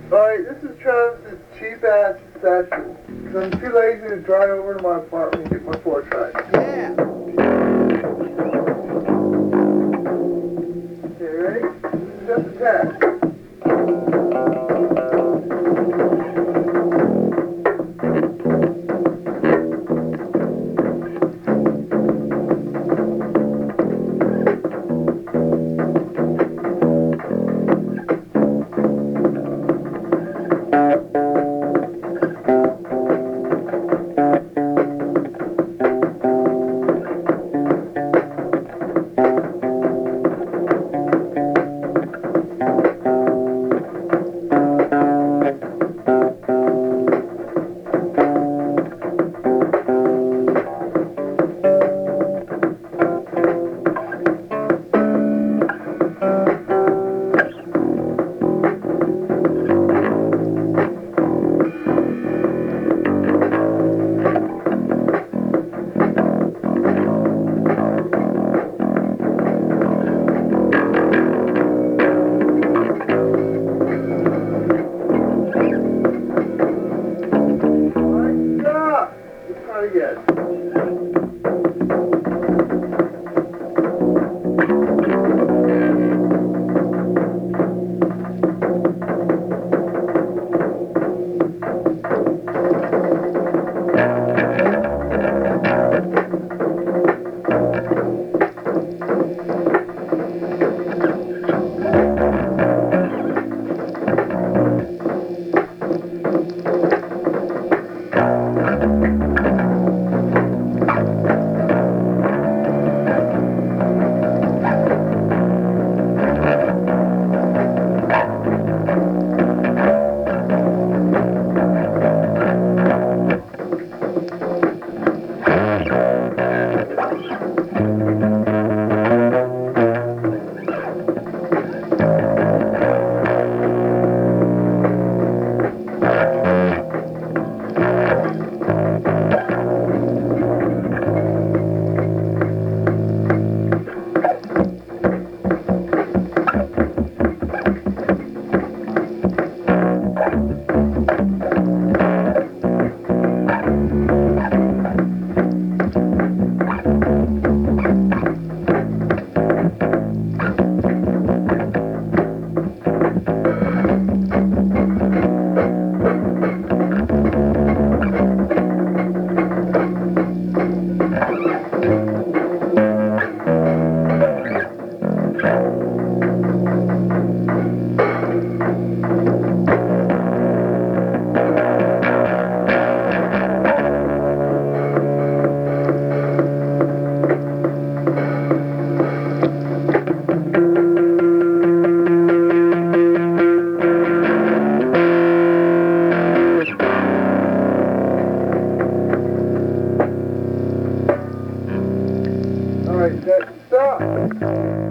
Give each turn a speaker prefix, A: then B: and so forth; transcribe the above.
A: Alright, this is Travis's cheap ass special. Because I'm too lazy to drive over to my apartment and get my fork cut.
B: Yeah.
A: Okay, ready? Just a test. Alright, stop! Let's try it again. Alright, stop!